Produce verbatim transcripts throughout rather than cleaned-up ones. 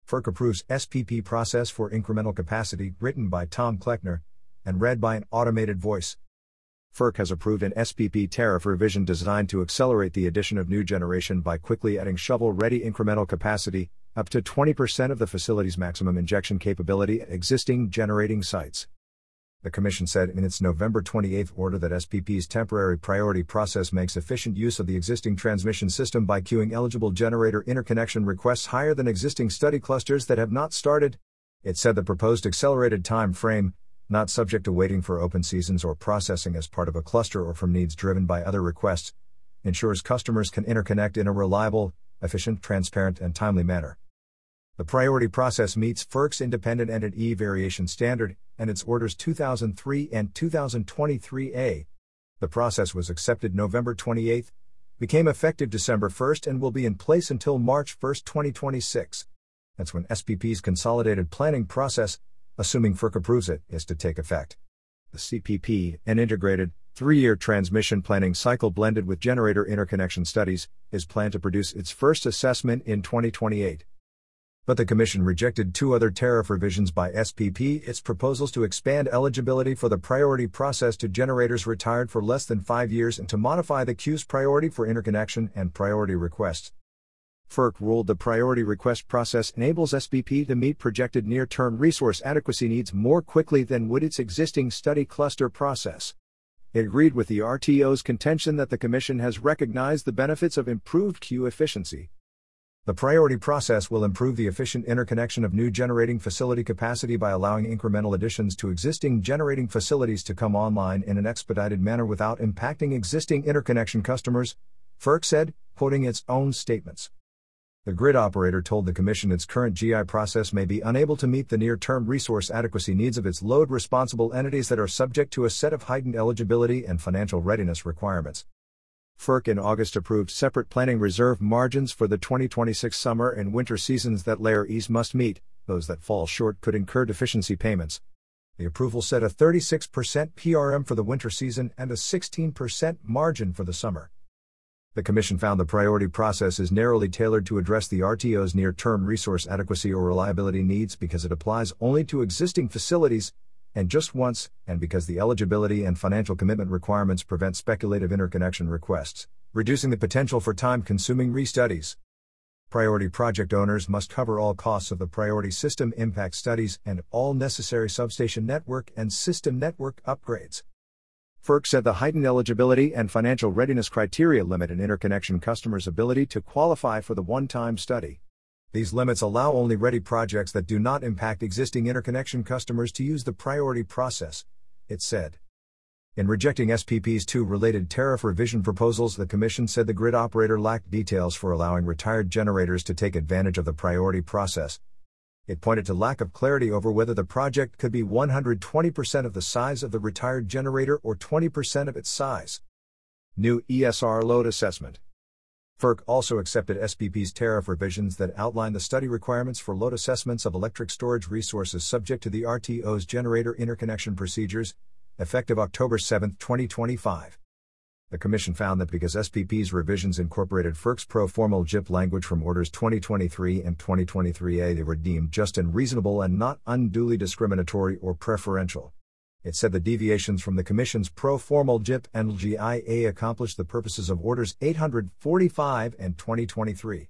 FERC approves S P P process for incremental capacity, written by Tom Kleckner, and read by an automated voice. FERC has approved an S P P tariff revision designed to accelerate the addition of new generation by quickly adding shovel-ready incremental capacity, up to twenty percent of the facility's maximum injection capability at existing generating sites. The Commission said in its November twenty-eighth order that S P P's temporary priority process makes efficient use of the existing transmission system by queuing eligible generator interconnection requests higher than existing study clusters that have not started. It said the proposed accelerated time frame, not subject to waiting for open seasons or processing as part of a cluster or from needs driven by other requests, ensures customers can interconnect in a reliable, efficient, transparent, and timely manner. The priority process meets FERC's Independent Entity Variation Standard and its Orders two thousand three and two thousand twenty-three A. The process was accepted November twenty-eighth, became effective December first, and will be in place until March first, twenty twenty-six. That's when S P P's consolidated planning process, assuming FERC approves it, is to take effect. The C P P, an integrated, three-year transmission planning cycle blended with generator interconnection studies, is planned to produce its first assessment in twenty twenty-eight. But the Commission rejected two other tariff revisions by S P P, its proposals to expand eligibility for the priority process to generators retired for less than five years and to modify the queue's priority for interconnection and priority requests. FERC ruled the priority request process enables S P P to meet projected near-term resource adequacy needs more quickly than would its existing study cluster process. It agreed with the R T O's contention that the Commission has recognized the benefits of improved queue efficiency. The priority process will improve the efficient interconnection of new generating facility capacity by allowing incremental additions to existing generating facilities to come online in an expedited manner without impacting existing interconnection customers, FERC said, quoting its own statements. The grid operator told the Commission its current G I process may be unable to meet the near-term resource adequacy needs of its load-responsible entities that are subject to a set of heightened eligibility and financial readiness requirements. FERC in August approved separate planning reserve margins for the twenty twenty-six summer and winter seasons that Layer E's must meet. Those that fall short could incur deficiency payments. The approval set a thirty-six percent P R M for the winter season and a sixteen percent margin for the summer. The Commission found the priority process is narrowly tailored to address the R T O's near-term resource adequacy or reliability needs because it applies only to existing facilities, and just once, and because the eligibility and financial commitment requirements prevent speculative interconnection requests, reducing the potential for time-consuming restudies. Priority project owners must cover all costs of the priority system impact studies and all necessary substation network and system network upgrades. FERC said the heightened eligibility and financial readiness criteria limit an interconnection customer's ability to qualify for the one-time study. These limits allow only ready projects that do not impact existing interconnection customers to use the priority process, it said. In rejecting S P P's two related tariff revision proposals, the Commission said the grid operator lacked details for allowing retired generators to take advantage of the priority process. It pointed to lack of clarity over whether the project could be one hundred twenty percent of the size of the retired generator or twenty percent of its size. New E S R load assessment. FERC also accepted S P P's tariff revisions that outline the study requirements for load assessments of electric storage resources subject to the R T O's generator interconnection procedures, effective October seventh, twenty twenty-five. The Commission found that because S P P's revisions incorporated FERC's pro-formal J I P language from Orders twenty twenty-three and twenty twenty-three A, they were deemed just and reasonable and not unduly discriminatory or preferential. It said the deviations from the Commission's pro-formal J I P and L G I A accomplished the purposes of Orders eight forty-five and twenty twenty-three.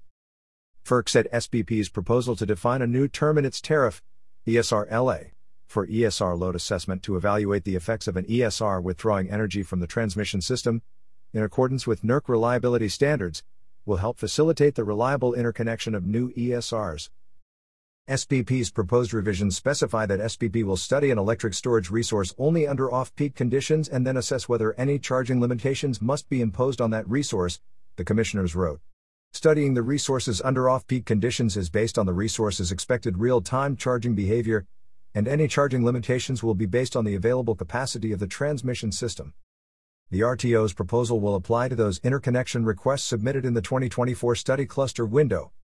FERC said S P P's proposal to define a new term in its tariff, E S R L A, for E S R load assessment to evaluate the effects of an E S R withdrawing energy from the transmission system, in accordance with N E R C reliability standards, will help facilitate the reliable interconnection of new E S Rs. S P P's proposed revisions specify that S P P will study an electric storage resource only under off-peak conditions and then assess whether any charging limitations must be imposed on that resource, the commissioners wrote. Studying the resources under off-peak conditions is based on the resource's expected real-time charging behavior, and any charging limitations will be based on the available capacity of the transmission system. The R T O's proposal will apply to those interconnection requests submitted in the twenty twenty-four study cluster window,